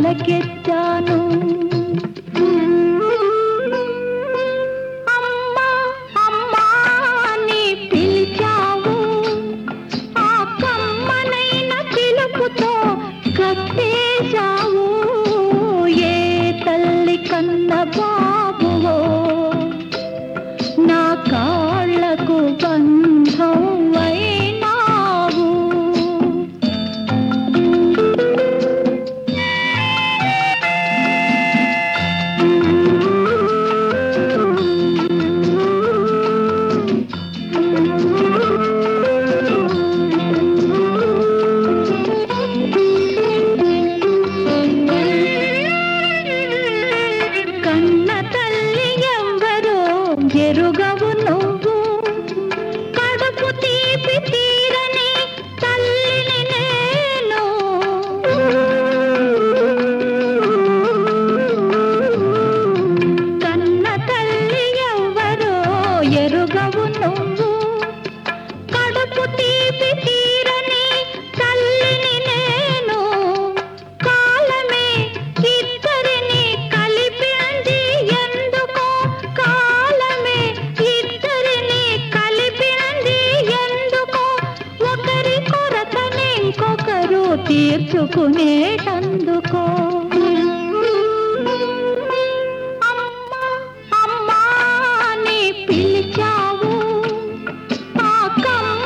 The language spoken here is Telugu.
మొలకెత్తాను. అమ్మా అమ్మా అని పిలిచావు, ఆ కమ్మనైన పిలుపుతో కట్టేశావు. ఏ తల్లి కన్న బాబువో నా కాళ్ళకు బంధం అయినావు. కన్న తల్లి ఎవ్వరో ఎరుగవు నువ్వు, కడుపు తీపి తీరని తల్లిని నేను. కన్న తల్లి ఎవ్వరో ఎరుగవు నువ్వు, కడుపు తీపి తీరని తల్లిని నేను. కాలమే ఇద్దరిని కలిపింది ఎందుకో, కాలమే ఇద్దరిని కలిపింది ఎందుకో, ఒకరి కొరతని ఇంకొకరు తీర్చుకునేటందుకో. అమ్మా అమ్మా అని పిలిచావు, ఆ కమ్మ